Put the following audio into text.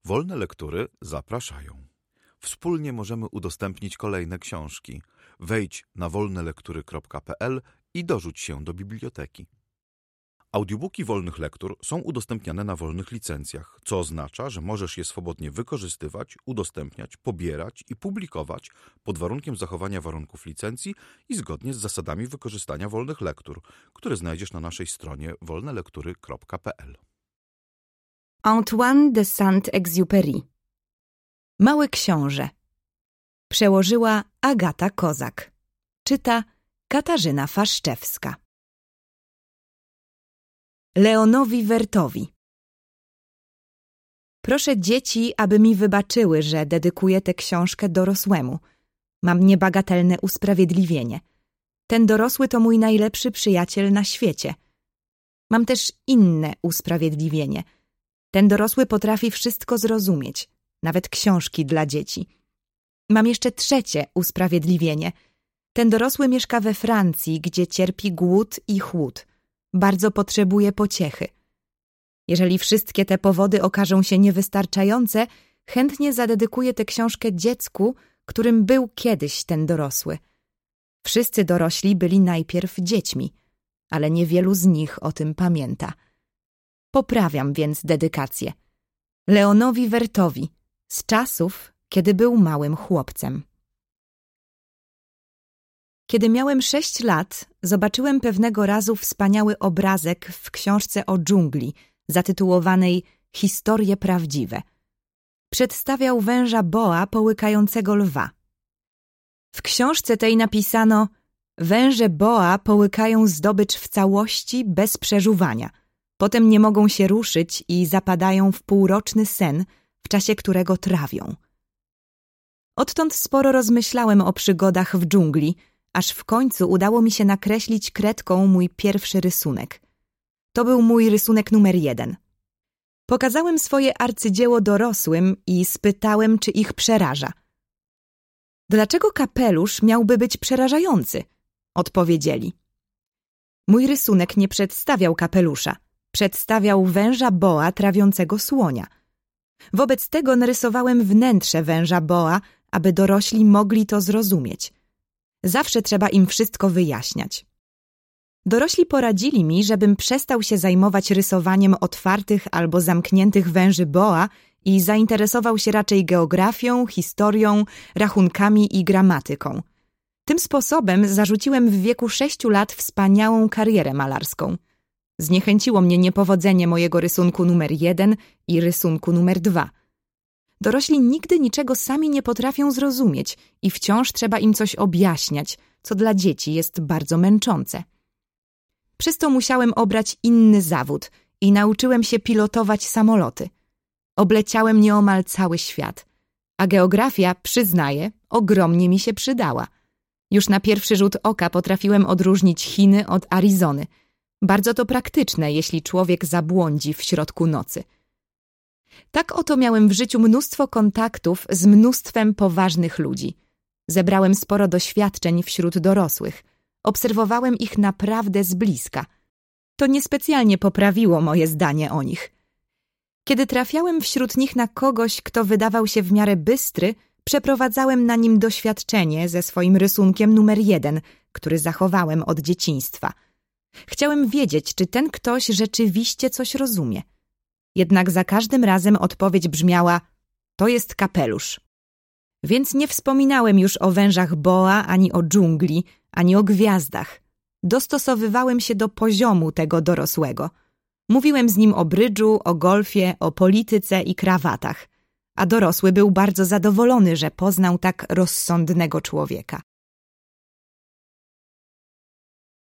Wolne Lektury zapraszają. Wspólnie możemy udostępnić kolejne książki. Wejdź na wolnelektury.pl i dorzuć się do biblioteki. Audiobooki Wolnych Lektur są udostępniane na wolnych licencjach, co oznacza, że możesz je swobodnie wykorzystywać, udostępniać, pobierać i publikować pod warunkiem zachowania warunków licencji i zgodnie z zasadami wykorzystania wolnych lektur, które znajdziesz na naszej stronie wolnelektury.pl. Antoine de Saint-Exupéry. Mały książę. Przełożyła Agata Kozak. Czyta Katarzyna Faszczewska. Leonowi Wertowi. Proszę dzieci, aby mi wybaczyły, że dedykuję tę książkę dorosłemu. Mam niebagatelne usprawiedliwienie. Ten dorosły to mój najlepszy przyjaciel na świecie. Mam też inne usprawiedliwienie. Ten dorosły potrafi wszystko zrozumieć, nawet książki dla dzieci. Mam jeszcze trzecie usprawiedliwienie. Ten dorosły mieszka we Francji, gdzie cierpi głód i chłód. Bardzo potrzebuje pociechy. Jeżeli wszystkie te powody okażą się niewystarczające, chętnie zadedykuję tę książkę dziecku, którym był kiedyś ten dorosły. Wszyscy dorośli byli najpierw dziećmi, ale niewielu z nich o tym pamięta. Poprawiam więc dedykację. Leonowi Wertowi, z czasów, kiedy był małym chłopcem. Kiedy miałem 6 lat, zobaczyłem pewnego razu wspaniały obrazek w książce o dżungli, zatytułowanej Historie prawdziwe. Przedstawiał węża boa połykającego lwa. W książce tej napisano: węże boa połykają zdobycz w całości bez przeżuwania. Potem nie mogą się ruszyć i zapadają w półroczny sen, w czasie którego trawią. Odtąd sporo rozmyślałem o przygodach w dżungli, aż w końcu udało mi się nakreślić kredką mój pierwszy rysunek. To był mój rysunek numer 1. Pokazałem swoje arcydzieło dorosłym i spytałem, czy ich przeraża. Dlaczego kapelusz miałby być przerażający? Odpowiedzieli. Mój rysunek nie przedstawiał kapelusza. Przedstawiał węża boa trawiącego słonia. Wobec tego narysowałem wnętrze węża boa, aby dorośli mogli to zrozumieć. Zawsze trzeba im wszystko wyjaśniać. Dorośli poradzili mi, żebym przestał się zajmować rysowaniem otwartych albo zamkniętych węży boa i zainteresował się raczej geografią, historią, rachunkami i gramatyką. Tym sposobem zarzuciłem w wieku 6 lat wspaniałą karierę malarską. Zniechęciło mnie niepowodzenie mojego rysunku numer 1 i rysunku numer 2. Dorośli nigdy niczego sami nie potrafią zrozumieć i wciąż trzeba im coś objaśniać, co dla dzieci jest bardzo męczące. Przez to musiałem obrać inny zawód i nauczyłem się pilotować samoloty. Obleciałem nieomal cały świat, a geografia, przyznaję, ogromnie mi się przydała. Już na pierwszy rzut oka potrafiłem odróżnić Chiny od Arizony. Bardzo to praktyczne, jeśli człowiek zabłądzi w środku nocy. Tak oto miałem w życiu mnóstwo kontaktów z mnóstwem poważnych ludzi. Zebrałem sporo doświadczeń wśród dorosłych. Obserwowałem ich naprawdę z bliska. To niespecjalnie poprawiło moje zdanie o nich. Kiedy trafiałem wśród nich na kogoś, kto wydawał się w miarę bystry, przeprowadzałem na nim doświadczenie ze swoim rysunkiem numer 1, który zachowałem od dzieciństwa. Chciałem wiedzieć, czy ten ktoś rzeczywiście coś rozumie. Jednak za każdym razem odpowiedź brzmiała: to jest kapelusz. Więc nie wspominałem już o wężach boa, ani o dżungli, ani o gwiazdach. Dostosowywałem się do poziomu tego dorosłego. Mówiłem z nim o brydżu, o golfie, o polityce i krawatach. A dorosły był bardzo zadowolony, że poznał tak rozsądnego człowieka.